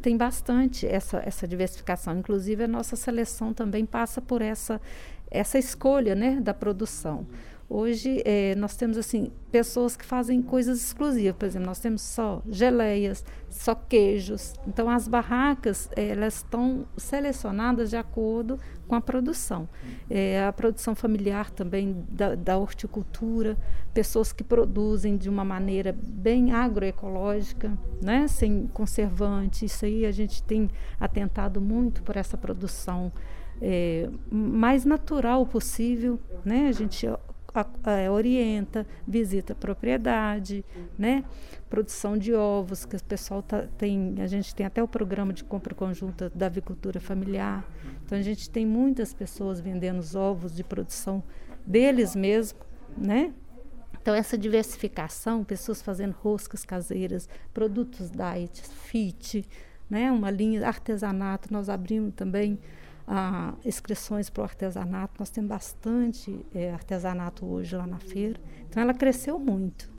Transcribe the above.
tem bastante essa diversificação. Inclusive, a nossa seleção também passa por essa escolha, né, da produção. Hoje, nós temos assim, pessoas que fazem coisas exclusivas. Por exemplo, nós temos só geleias, só queijos. Então, as barracas, elas estão selecionadas de acordo com a produção. A produção familiar também da horticultura, pessoas que produzem de uma maneira bem agroecológica, né? Sem conservante. Isso aí a gente tem atentado muito por essa produção mais natural possível, né? A gente orienta, visita a propriedade, né? Produção de ovos, que o pessoal a gente tem até o programa de compra conjunta da avicultura familiar. Então a gente tem muitas pessoas vendendo os ovos de produção deles mesmos, né? Então essa diversificação, pessoas fazendo roscas caseiras, produtos diet, fit, né? Uma linha artesanato, nós abrimos também inscrições para o artesanato. Nós temos bastante artesanato hoje lá na feira. Então ela cresceu muito.